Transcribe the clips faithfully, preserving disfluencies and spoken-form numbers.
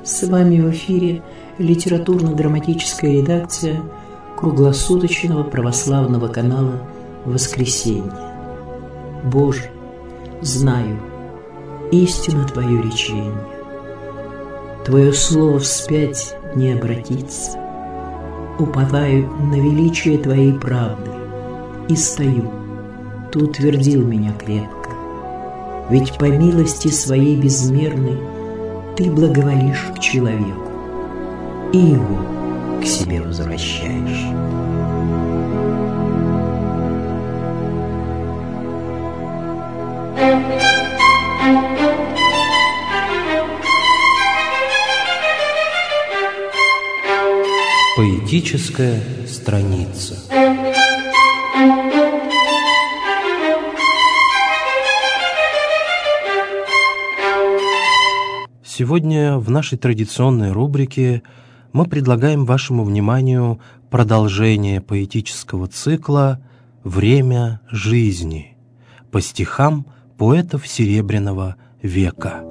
С вами в эфире литературно-драматическая редакция круглосуточного православного канала «Воскресенье». Боже, знаю, истина Твое речение. Твое слово вспять не обратится. Уповаю на величие Твоей правды и стою. Ты утвердил меня крепко. Ведь по милости Своей безмерной Ты благоволишь к человеку и его к себе возвращаешь. Поэтическая страница. Сегодня в нашей традиционной рубрике мы предлагаем вашему вниманию продолжение поэтического цикла «Время жизни» по стихам поэтов Серебряного века.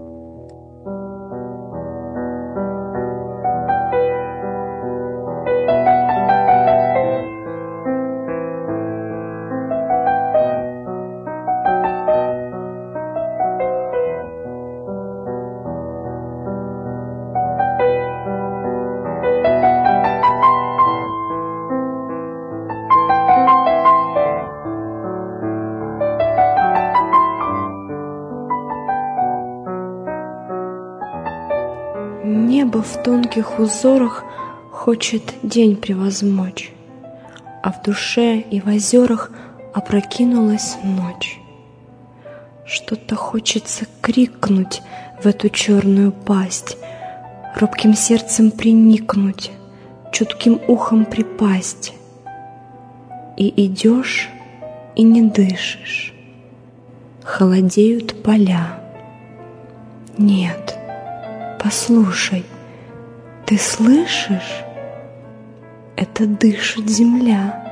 Небо в тонких узорах хочет день превозмочь, а в душе и в озерах опрокинулась ночь. Что-то хочется крикнуть в эту черную пасть, робким сердцем приникнуть, чутким ухом припасть. И идешь, и не дышишь, холодеют поля. Нет, послушай, ты слышишь? Это дышит земля.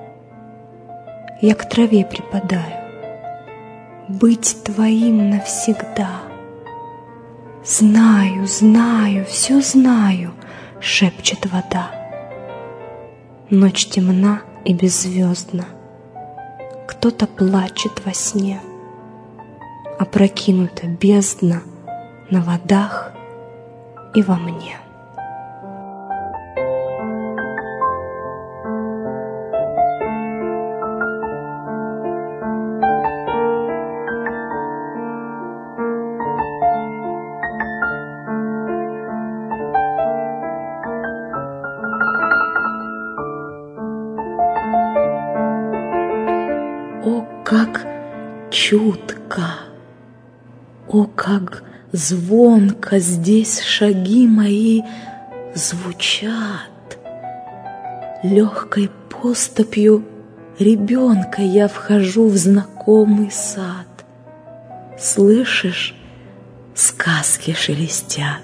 Я к траве припадаю. Быть твоим навсегда. Знаю, знаю, все знаю, шепчет вода. Ночь темна и беззвездна. Кто-то плачет во сне. Опрокинута бездна на водах и во мне. О, как чутко! О, как звонко здесь шаги мои звучат! Легкой поступью ребенка я вхожу в знакомый сад. Слышишь, сказки шелестят.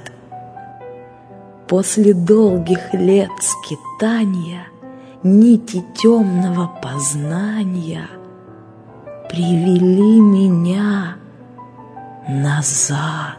После долгих лет скитания нити темного познания привели меня назад.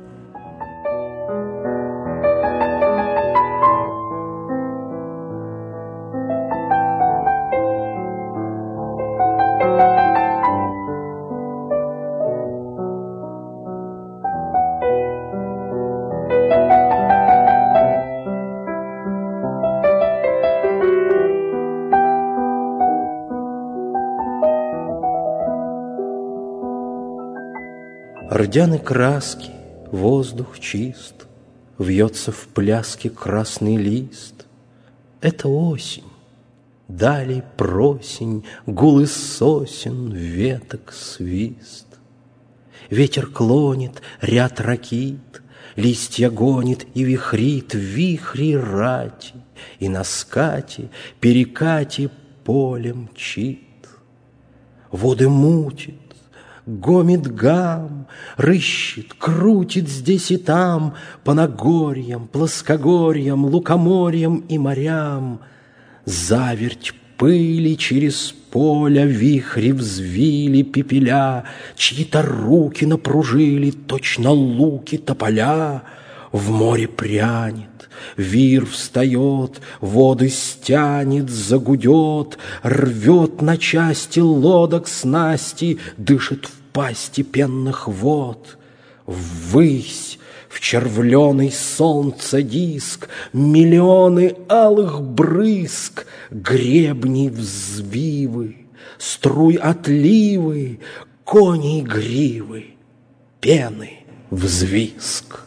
Рдяны краски, воздух чист, вьется в пляске красный лист. Это осень, далее просень, гул из сосен, веток свист. Ветер клонит, ряд ракит, листья гонит и вихрит в вихре рати, и на скате, перекате поле мчит. Воды мутит, гомит гам, рыщет, крутит здесь и там, по нагорьям, плоскогорьям, лукоморьям и морям. Заверть пыли через поля, вихри взвили пепеля, чьи-то руки напружили, точно луки тополя. В море прянет, вир встает, воды стянет, загудет, рвет на части лодок снасти, дышит в пасти пенных вод. Ввысь, в червленый солнца диск, миллионы алых брызг, гребни взвивы, струй отливы, коней гривы, пены взвизг.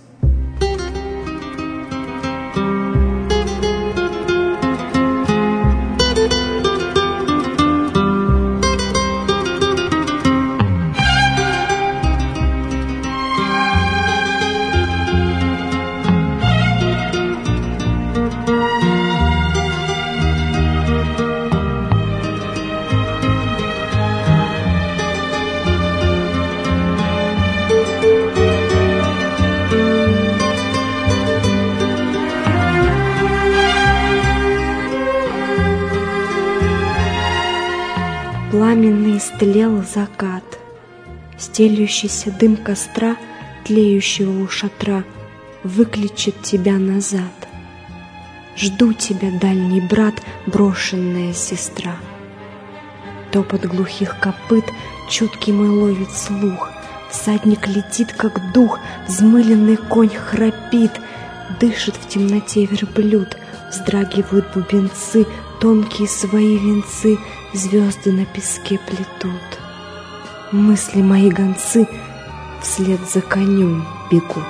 Пламенный истлел закат, стелющийся дым костра, тлеющего у шатра, выкличет тебя назад. Жду тебя, дальний брат, брошенная сестра. Топот глухих копыт чуткий мой ловит слух. Всадник летит, как дух, взмыленный конь храпит. Дышит в темноте верблюд, вздрагивают бубенцы, тонкие свои венцы звезды на песке плетут. Мысли мои гонцы вслед за конем бегут.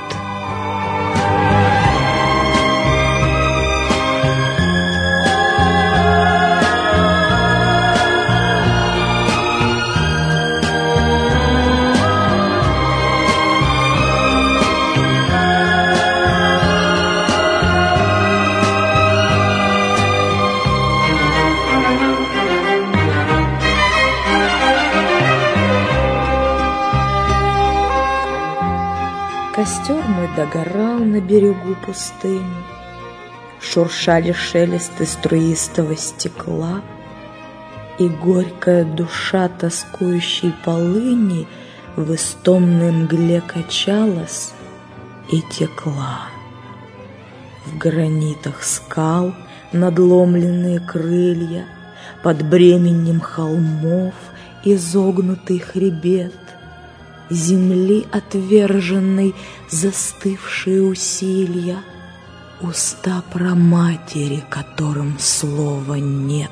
Костер мой догорал на берегу пустыни, шуршали шелесты струистого стекла, и горькая душа тоскующей полыни в истомной мгле качалась и текла. В гранитах скал надломленные крылья, под бременем холмов изогнутый хребет, земли отверженной застывшие усилия, уста праматери, которым слова нет.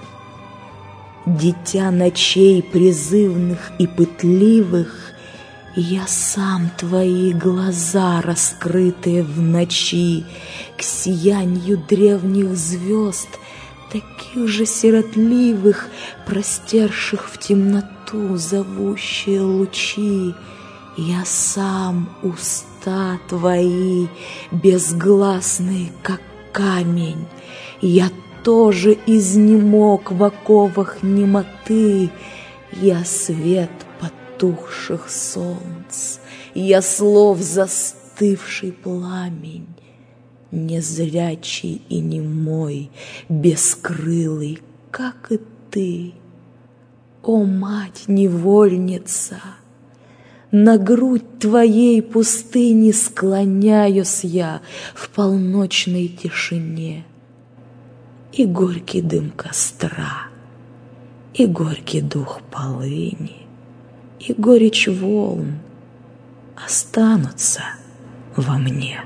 Дитя ночей призывных и пытливых, я сам твои глаза, раскрытые в ночи, к сиянию древних звезд, таких же сиротливых, простерших в темноту зовущие лучи. Я сам уста твои, безгласные, как камень. Я тоже изнемог в оковах немоты. Я свет потухших солнц, я слов застывший пламень. Незрячий и немой, бескрылый, как и ты. О, мать-невольница, на грудь твоей пустыни склоняюсь я в полночной тишине. И горький дым костра, и горький дух полыни, и горечь волн останутся во мне.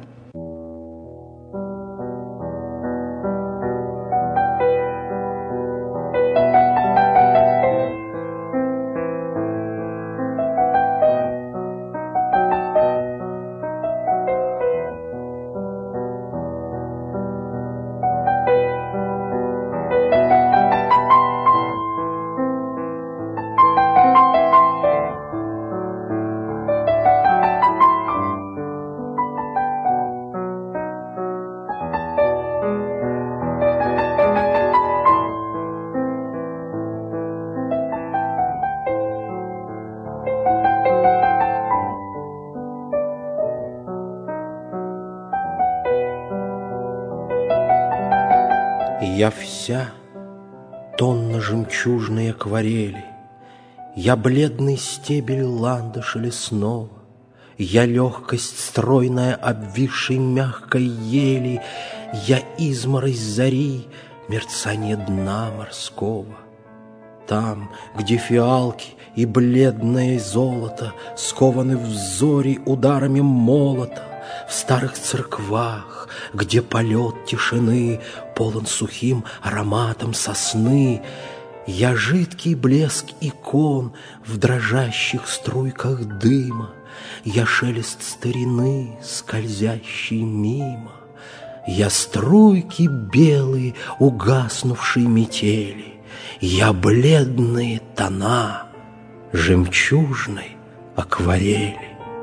Я вся тонна жемчужной акварели, я бледный стебель ландыша лесного, я легкость стройная обвисшей мягкой ели, я изморозь зари, мерцание дна морского. Там, где фиалки и бледное золото скованы в взоре ударами молота, в старых церквах, где полет тишины полон сухим ароматом сосны, я жидкий блеск икон в дрожащих струйках дыма, я шелест старины, скользящий мимо, я струйки белые угаснувшей метели, я бледные тона жемчужной акварели.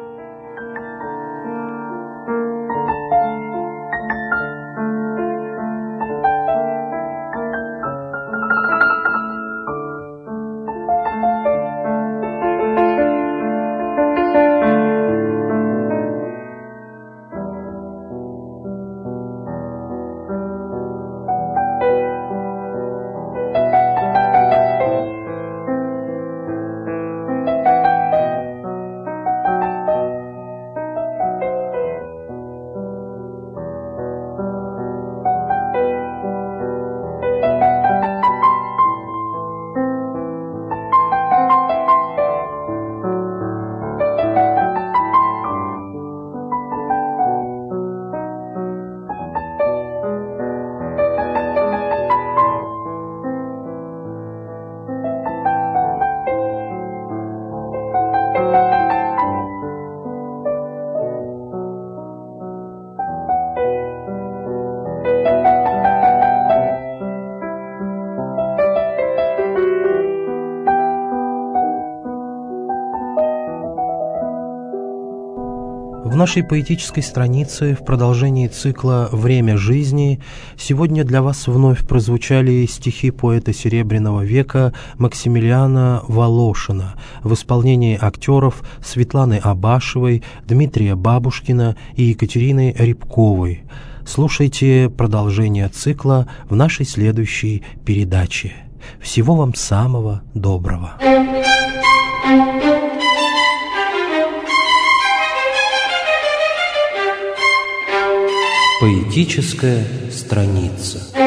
В нашей поэтической странице в продолжении цикла «Время жизни» сегодня для вас вновь прозвучали стихи поэта Серебряного века Максимилиана Волошина в исполнении актеров Светланы Абашевой, Дмитрия Бабушкина и Екатерины Рябковой. Слушайте продолжение цикла в нашей следующей передаче. Всего вам самого доброго. Поэтическая страница.